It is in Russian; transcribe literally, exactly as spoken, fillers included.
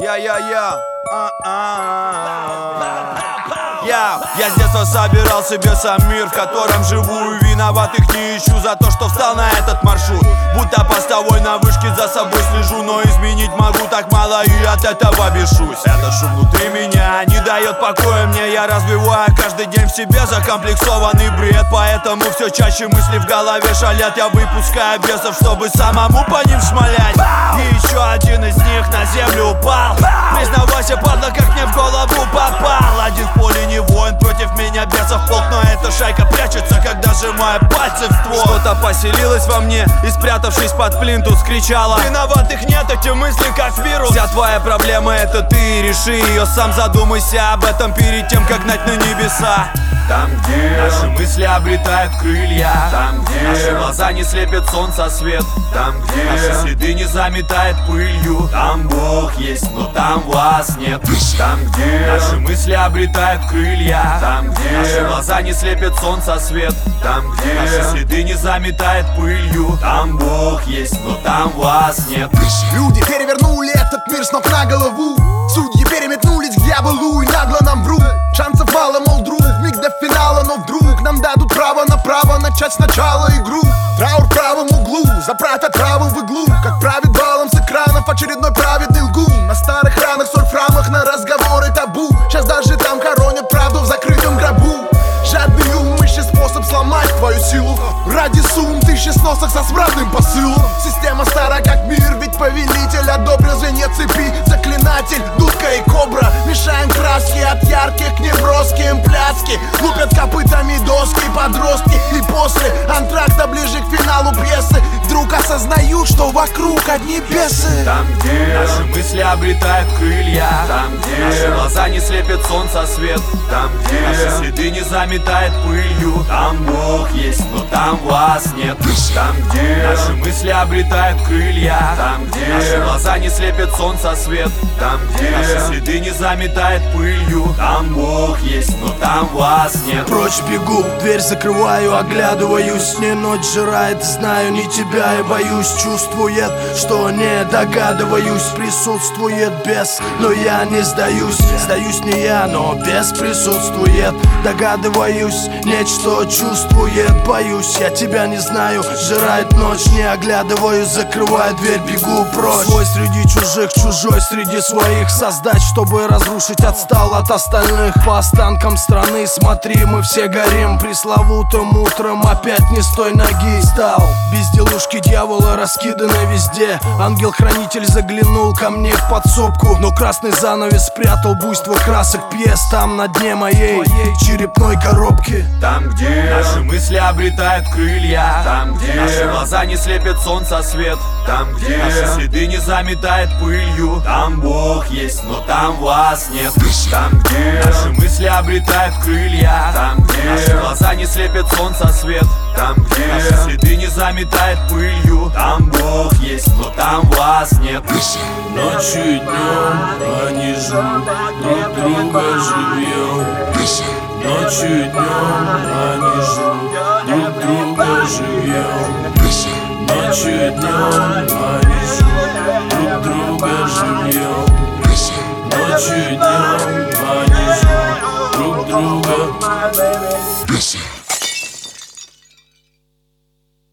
Я-я-я, я, я с детства собирал себе сам мир, в котором живу, и виноватых не ищу за то, что встал на этот маршрут. Будто постовой на вышке за собой слежу, но изменить могу так мало, и от этого бешусь. Это шум внутри меня не дает покоя мне, я развиваю каждый день в себе закомплексованный бред. Поэтому все чаще мысли в голове шалят, я выпускаю бесов, чтобы самому по ним шмалять. И еще один из них на землю упал. Признавайся, падла, как мне в голову попал. Один в поле не воин, против меня бесов полк, но эта шайка прячется, когда сжимаю пальцы в ствол. Что-то поселилось во мне и, спрятавшись под плинтус, кричала: виноватых нет, эти мысли как вирус. Вся твоя проблема — это ты, реши ее сам. Задумайся об этом перед тем, как гнать на небеса. Там, где наши мысли обретают крылья, там, где наши глаза не слепят солнца свет, там, где наши следы не заметает пылью, там Бог есть, но там вас нет. Там, где наши мысли обретают крылья, там, где наши глаза не слепят солнца свет, там, где наши следы не заметает пылью, там Бог есть, но там вас нет. Люди перевернули этот мир с ног на голову, судьи переметнулись к дьяволу и нагло нам врут. Шансов мало, мол, друг, миг до финала, но вдруг нам дадут право на право начать сначала игру. Траур в правом углу, заправят траву в иглу, как правит балом с экранов очередной праведный лгун. На старых ранах соль в рамах, на разговоры табу. Сейчас даже там хоронят правду в закрытом гробу. Жадный ум ищет способ сломать твою силу. Ради сумм тысячи сносок со смрадным посылом. Система стара как мир, ведь повелитель одобрил звенья цепи. Заклинатель, дудка и кобра. Мешаем краски от ярких к неброским пляски. Лупят копытами доски подростки. И после антракта ближе к финалу пьесы вдруг осознают, что вокруг одни бесы. Там, где наши мысли обретают крылья, там, где наши глаза не слепят солнца свет, там, где наши следы не заметает пылью, там Бог есть, но там вас нет. Там, где наши мысли обретают крылья, там, где наши глаза не слепят солнца свет, там, где наши следы не заметает пылью, там Бог есть, но там вас нет. Прочь бегу, дверь закрываю, оглядываюсь. Не ночь жирает, знаю, не тебя и боюсь. Чувствует, что не догадываюсь. Присутствует бес, но я не сдаюсь. Сдаюсь не я, но бес присутствует. Догадываюсь, нечто чувствует. Боюсь, я тебя не знаю. Жирает ночь, не оглядываюсь. Закрываю дверь, бегу прочь. Свой среди чужих, чужой среди своих. Создать, чтобы разрушить, отстал от остальных. По останкам страны, смотри, мы все горим. Пресловутым утром опять не с той ноги стал. Безделушки дьявола раскиданы везде. Ангел-хранитель заглянул ко мне в подсобку, но красный занавес спрятал буйство красок пьес. Там на дне моей черепной коробки. Там, где наши мысли обретают крылья, там, где наши глаза не слепят солнца свет, там, где наши следы не заметает пылью, там Бог есть, но там вас нет. Там, где наши мысли обретают крылья, там, где наши глаза не слепят солнца свет, там, где наши следы не заметает пылью, там Бог есть, но там вас нет. Ночью и днем они жрут друг друга живьем. Ночью и днем они жрут друг друга живьем. Ночью и днем они жрут друг друга живьем. Ночью и днем они жрут друг друга.